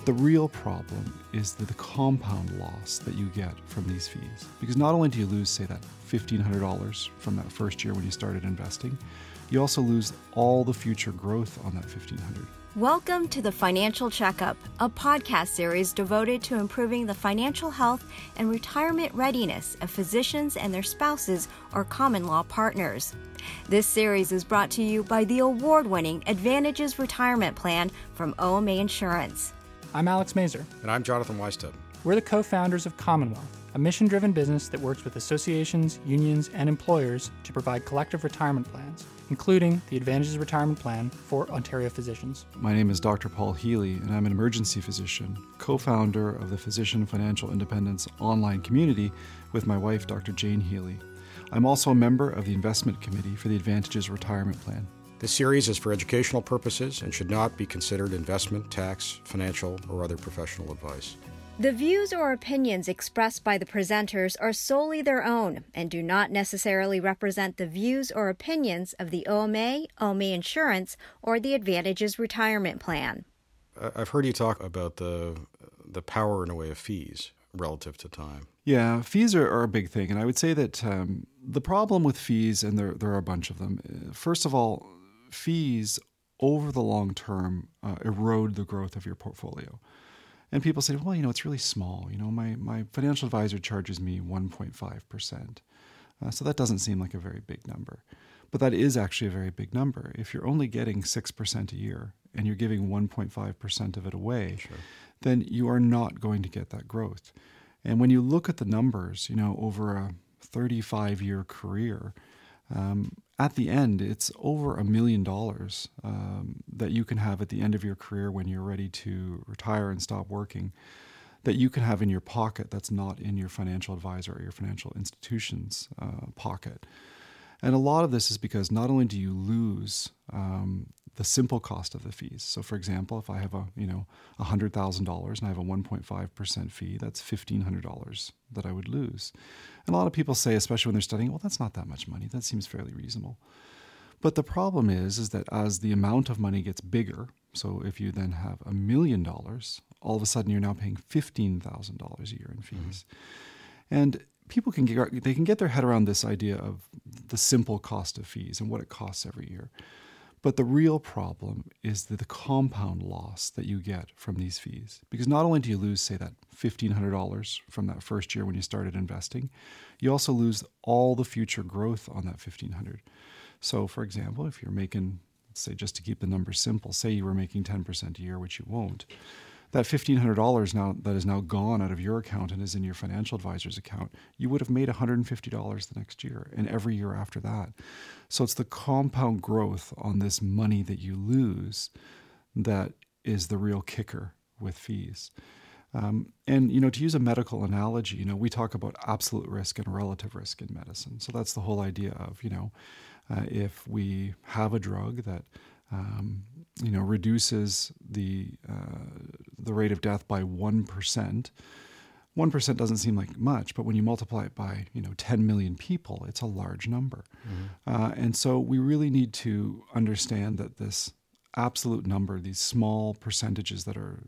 the real problem is the compound loss that you get from these fees. Because not only do you lose, say, that $1,500 from that first year when you started investing, you also lose all the future growth on that $1,500. Welcome to the Financial Checkup, a podcast series devoted to improving the financial health and retirement readiness of physicians and their spouses or common law partners. This series is brought to you by the award-winning Advantages Retirement Plan from OMA Insurance. I'm Alex Mazer. And I'm Jonathan Weisted. We're the co-founders of Commonwealth, a mission-driven business that works with associations, unions, and employers to provide collective retirement plans, including the Advantages Retirement Plan for Ontario physicians. My name is Dr. Paul Healy, and I'm an emergency physician, co-founder of the Physician Financial Independence online community with my wife, Dr. Jane Healy. I'm also a member of the Investment Committee for the Advantages Retirement Plan. This series is for educational purposes and should not be considered investment, tax, financial, or other professional advice. The views or opinions expressed by the presenters are solely their own and do not necessarily represent the views or opinions of the OMA, OMA Insurance, or the Advantages Retirement Plan. I've heard you talk about the power, in a way, of fees relative to time. Yeah, fees are a big thing. And I would say that the problem with fees, and there are a bunch of them, first of all, fees over the long term erode the growth of your portfolio. And people say, well, it's really small. My financial advisor charges me 1.5%. So that doesn't seem like a very big number. But that is actually a very big number. If you're only getting 6% a year and you're giving 1.5% of it away, Sure. then you are not going to get that growth. And when you look at the numbers, over a 35-year career, at the end, it's over $1 million that you can have at the end of your career when you're ready to retire and stop working, that you can have in your pocket that's not in your financial advisor or your financial institution's pocket. And a lot of this is because not only do you lose the simple cost of the fees. So, for example, if I have $100,000 and I have a 1.5% fee, that's $1,500 that I would lose. And a lot of people say, especially when they're studying, well, that's not that much money. That seems fairly reasonable. But the problem is that as the amount of money gets bigger, so if you then have $1 million, all of a sudden you're now paying $15,000 a year in fees. Mm-hmm. And people can get their head around this idea of the simple cost of fees and what it costs every year. But the real problem is the compound loss that you get from these fees. Because not only do you lose, say, that $1,500 from that first year when you started investing, you also lose all the future growth on that $1,500. So, for example, if you're making, say, just to keep the numbers simple, say you were making 10% a year, which you won't, that $1,500 now that is now gone out of your account and is in your financial advisor's account, you would have made $150 the next year and every year after that. So it's the compound growth on this money that you lose that is the real kicker with fees. And, to use a medical analogy, we talk about absolute risk and relative risk in medicine. So that's the whole idea of, if we have a drug that reduces the rate of death by 1%. 1% doesn't seem like much, but when you multiply it by 10 million people, it's a large number. Mm-hmm. And so we really need to understand that this absolute number, these small percentages that are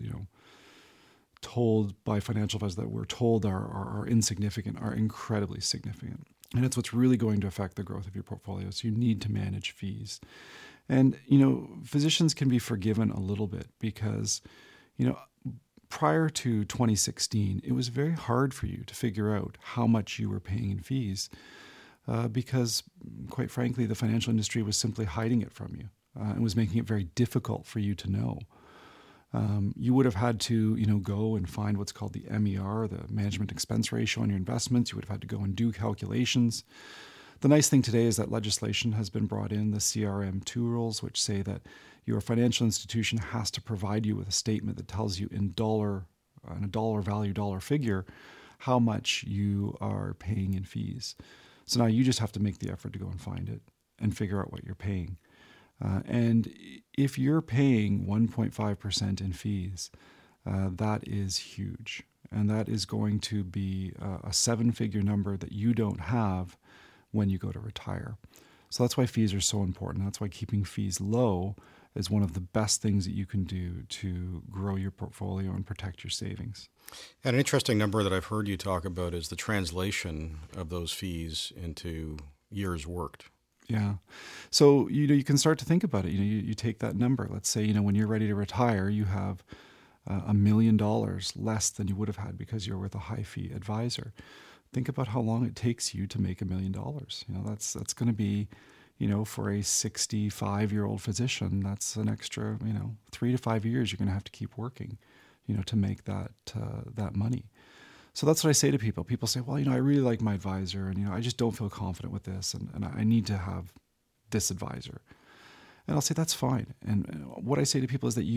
told by financial advisors that we're told are insignificant, are incredibly significant. And it's what's really going to affect the growth of your portfolio. So you need to manage fees. And, physicians can be forgiven a little bit because, prior to 2016, it was very hard for you to figure out how much you were paying in fees because, quite frankly, the financial industry was simply hiding it from you and was making it very difficult for you to know. You would have had to, go and find what's called the MER, the management expense ratio on your investments. You would have had to go and do calculations. The nice thing today is that legislation has been brought in, the CRM2 rules, which say that your financial institution has to provide you with a statement that tells you in a dollar value, dollar figure, how much you are paying in fees. So now you just have to make the effort to go and find it and figure out what you're paying. And if you're paying 1.5% in fees, that is huge. And that is going to be a seven-figure number that you don't have when you go to retire. So that's why fees are so important. That's why keeping fees low is one of the best things that you can do to grow your portfolio and protect your savings. And an interesting number that I've heard you talk about is the translation of those fees into years worked. Yeah. So, you can start to think about it. You take that number. Let's say, when you're ready to retire, you have $1 million less than you would have had because you're with a high fee advisor. Think about how long it takes you to make $1 million. That's going to be, for a 65-year-old physician, that's an extra, 3 to 5 years you're going to have to keep working, to make that money. So that's what I say to people. People say, well, I really like my advisor and, I just don't feel confident with this and I need to have this advisor. And I'll say, that's fine. And what I say to people is that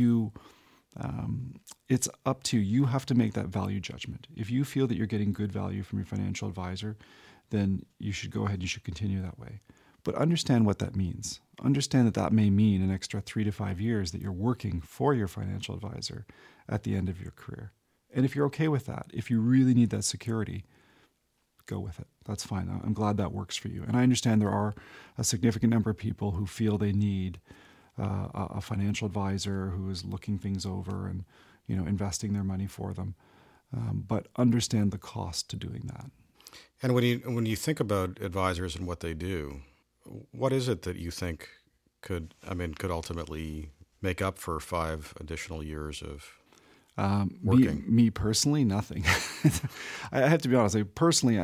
it's up to you. You have to make that value judgment. If you feel that you're getting good value from your financial advisor, then you should go ahead. You should continue that way. But understand what that means. Understand that may mean an extra 3 to 5 years that you're working for your financial advisor at the end of your career. And if you're okay with that, if you really need that security, go with it. That's fine. I'm glad that works for you. And I understand there are a significant number of people who feel they need a financial advisor who is looking things over and, investing their money for them. But understand the cost to doing that. And when you think about advisors and what they do, what is it that you think could ultimately make up for 5 additional years of working? Me personally, nothing. I have to be honest. Personally,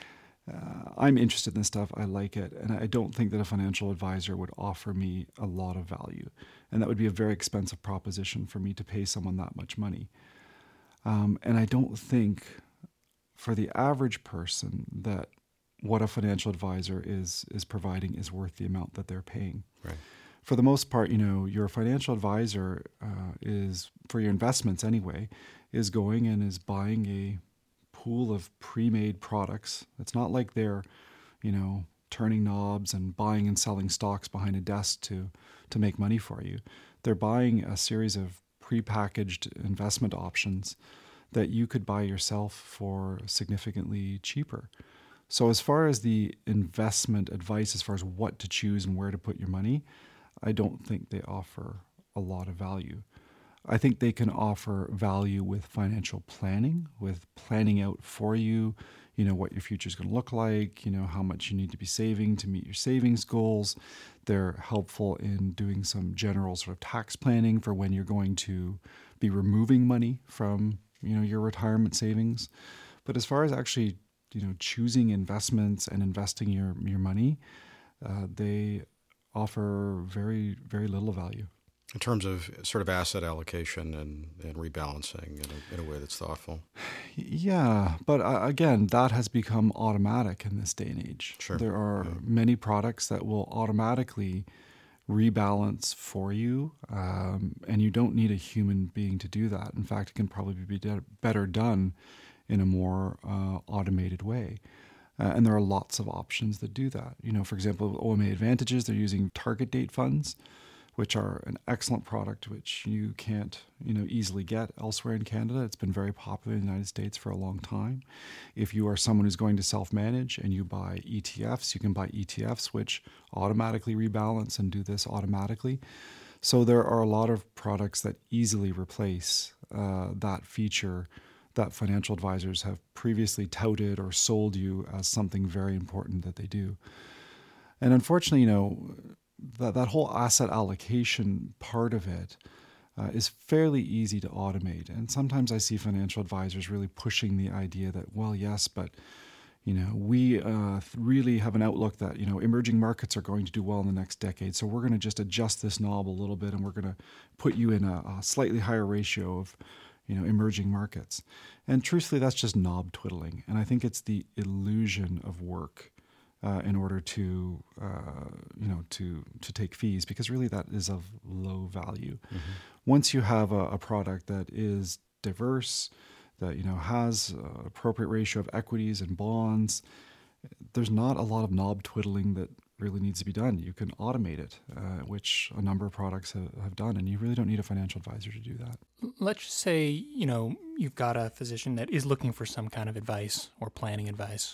I'm interested in this stuff. I like it. And I don't think that a financial advisor would offer me a lot of value. And that would be a very expensive proposition for me to pay someone that much money. And I don't think for the average person that what a financial advisor is providing is worth the amount that they're paying. Right. For the most part, your financial advisor is, for your investments anyway, is going and is buying a pool of pre-made products. It's not like they're, turning knobs and buying and selling stocks behind a desk to make money for you. They're buying a series of pre-packaged investment options that you could buy yourself for significantly cheaper. So as far as the investment advice, as far as what to choose and where to put your money, I don't think they offer a lot of value. I think they can offer value with financial planning, with planning out for you, what your future is going to look like, how much you need to be saving to meet your savings goals. They're helpful in doing some general sort of tax planning for when you're going to be removing money from, your retirement savings. But as far as actually, choosing investments and investing your money, they offer very, very little value. In terms of sort of asset allocation and rebalancing in a way that's thoughtful. Yeah, but again, that has become automatic in this day and age. Sure. There are many products that will automatically rebalance for you, and you don't need a human being to do that. In fact, it can probably be better done in a more automated way. And there are lots of options that do that. For example, OMA Advantages, they're using target date funds, which are an excellent product, which you can't, easily get elsewhere in Canada. It's been very popular in the United States for a long time. If you are someone who's going to self-manage and you buy ETFs, you can buy ETFs, which automatically rebalance and do this automatically. So there are a lot of products that easily replace that feature that financial advisors have previously touted or sold you as something very important that they do. And unfortunately, that whole asset allocation part of it is fairly easy to automate. And sometimes I see financial advisors really pushing the idea that, well, yes, but we really have an outlook that, emerging markets are going to do well in the next decade. So we're going to just adjust this knob a little bit and we're going to put you in a slightly higher ratio of, emerging markets. And truthfully, that's just knob twiddling. And I think it's the illusion of work in order to, to take fees, because really that is of low value. Mm-hmm. Once you have a product that is diverse, that, has an appropriate ratio of equities and bonds, there's not a lot of knob twiddling that really needs to be done. You can automate it, which a number of products have done, and you really don't need a financial advisor to do that. Let's just say, you've got a physician that is looking for some kind of advice or planning advice,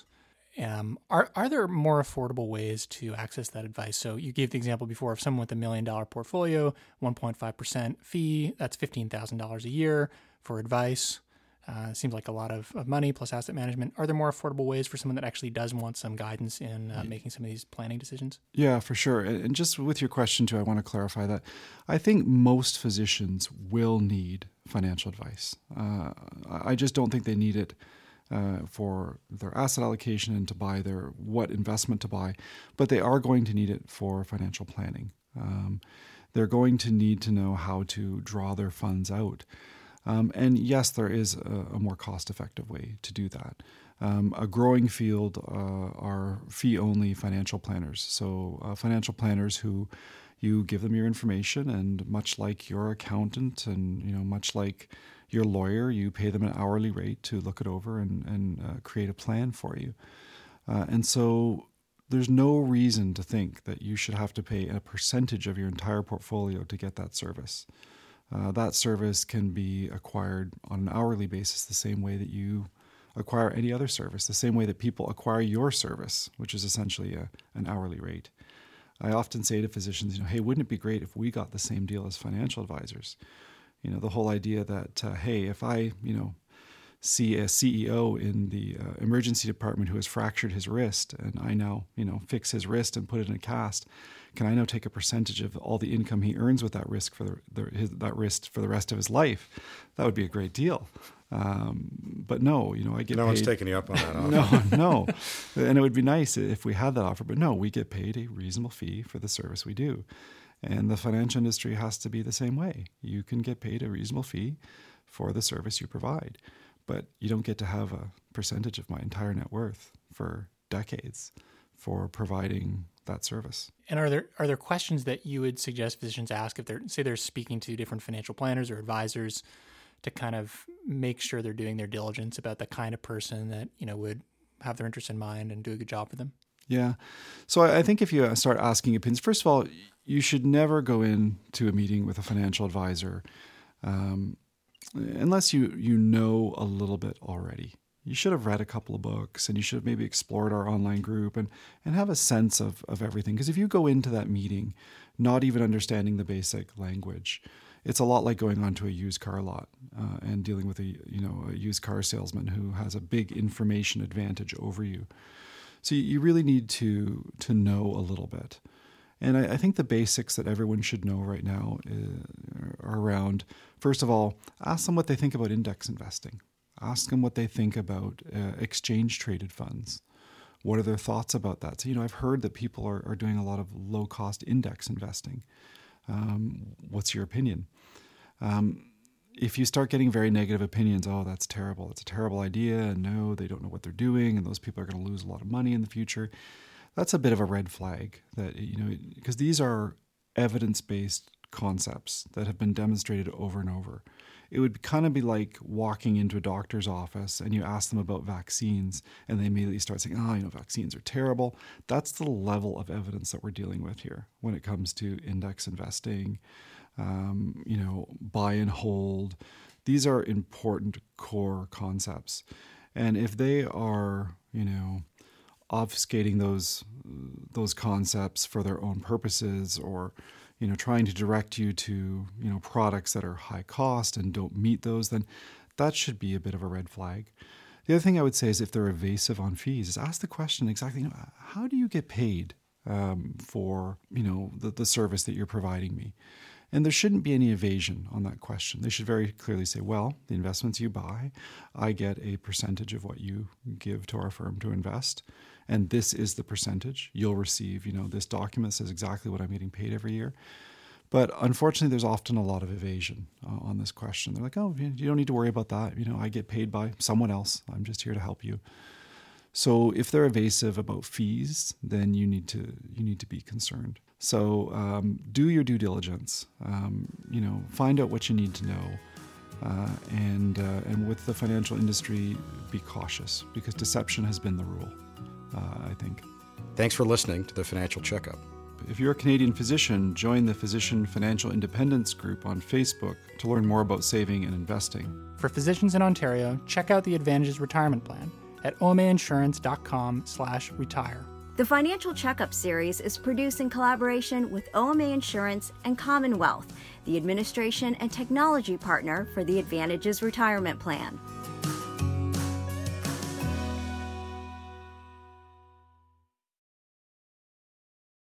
Are there more affordable ways to access that advice? So you gave the example before of someone with $1 million portfolio, 1.5% fee, that's $15,000 a year for advice. Seems like a lot of money plus asset management. Are there more affordable ways for someone that actually does want some guidance in making some of these planning decisions? Yeah, for sure. And just with your question too, I want to clarify that I think most physicians will need financial advice. I just don't think they need it for their asset allocation and to buy what investment to buy, but they are going to need it for financial planning. They're going to need to know how to draw their funds out. And yes, there is a more cost-effective way to do that. A growing field are fee-only financial planners. So financial planners who you give them your information, and much like your accountant and much like your lawyer, you pay them an hourly rate to look it over and create a plan for you. And so there's no reason to think that you should have to pay a percentage of your entire portfolio to get that service. That service can be acquired on an hourly basis the same way that you acquire any other service, the same way that people acquire your service, which is essentially an hourly rate. I often say to physicians, hey, wouldn't it be great if we got the same deal as financial advisors? The whole idea that, hey, if I, see a CEO in the emergency department who has fractured his wrist, and I now, fix his wrist and put it in a cast, can I now take a percentage of all the income he earns with that wrist for that wrist for the rest of his life? That would be a great deal. But no, I get paid. No one's taking you up on that offer. No. And it would be nice if we had that offer, but no, we get paid a reasonable fee for the service we do. And the financial industry has to be the same way. You can get paid a reasonable fee for the service you provide, but you don't get to have a percentage of my entire net worth for decades for providing that service. And are there questions that you would suggest physicians ask if they're speaking to different financial planners or advisors to kind of make sure they're doing their diligence about the kind of person that would have their interests in mind and do a good job for them? Yeah. So I think if you start asking opinions, first of all, you should never go into a meeting with a financial advisor unless you know a little bit already. You should have read a couple of books, and you should have maybe explored our online group and have a sense of everything. Because if you go into that meeting not even understanding the basic language, it's a lot like going onto a used car lot and dealing with a used car salesman who has a big information advantage over you. So you really need to know a little bit. And I think the basics that everyone should know right now are around, first of all, ask them what they think about index investing. Ask them what they think about exchange-traded funds. What are their thoughts about that? So, I've heard that people are doing a lot of low-cost index investing. What's your opinion? If you start getting very negative opinions, oh, that's terrible. It's a terrible idea. And no, they don't know what they're doing. And those people are going to lose a lot of money in the future. That's a bit of a red flag that, because these are evidence-based concepts that have been demonstrated over and over. It would kind of be like walking into a doctor's office and you ask them about vaccines and they immediately start saying, vaccines are terrible. That's the level of evidence that we're dealing with here when it comes to index investing, buy and hold. These are important core concepts. And if they are, obfuscating those concepts for their own purposes, or trying to direct you to products that are high cost and don't meet those, then that should be a bit of a red flag. The other thing I would say is if they're evasive on fees, is ask the question exactly, how do you get paid for the service that you're providing me? And there shouldn't be any evasion on that question. They should very clearly say, well, the investments you buy, I get a percentage of what you give to our firm to invest. And this is the percentage. You'll receive, this document says exactly what I'm getting paid every year. But unfortunately, there's often a lot of evasion on this question. They're like, oh, you don't need to worry about that. I get paid by someone else. I'm just here to help you. So if they're evasive about fees, then you need to be concerned. So do your due diligence. Find out what you need to know, and with the financial industry, be cautious because deception has been the rule. I think. Thanks for listening to the Financial Checkup. If you're a Canadian physician, join the Physician Financial Independence Group on Facebook to learn more about saving and investing. For physicians in Ontario, check out the Advantages Retirement Plan. at omainsurance.com/retire. The Financial Checkup series is produced in collaboration with OMA Insurance and Commonwealth, the administration and technology partner for the Advantages Retirement Plan.